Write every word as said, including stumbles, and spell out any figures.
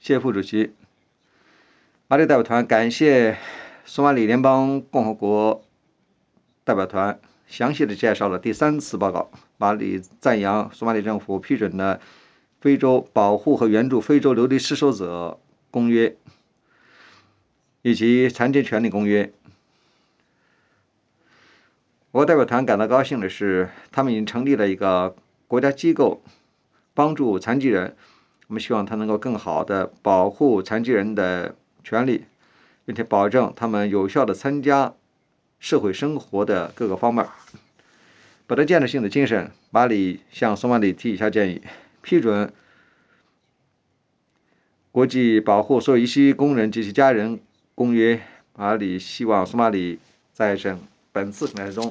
谢副主席。马里代表团感谢索马里联邦共和国代表团详细的介绍了第三次报告。马里赞扬索马里政府批准了非洲保护和援助非洲流离失所者公约以及残疾权利公约。我代表团感到高兴的是，他们已经成立了一个国家机构，帮助残疾人。我们希望它能够更好的保护残疾人的权利，并且保证他们有效的参加社会生活的各个方面。本着建设性的精神，马里向索马里提以下建议：批准国际保护所有遗弃工人及其家人公约。马里希望索马里在本次平台中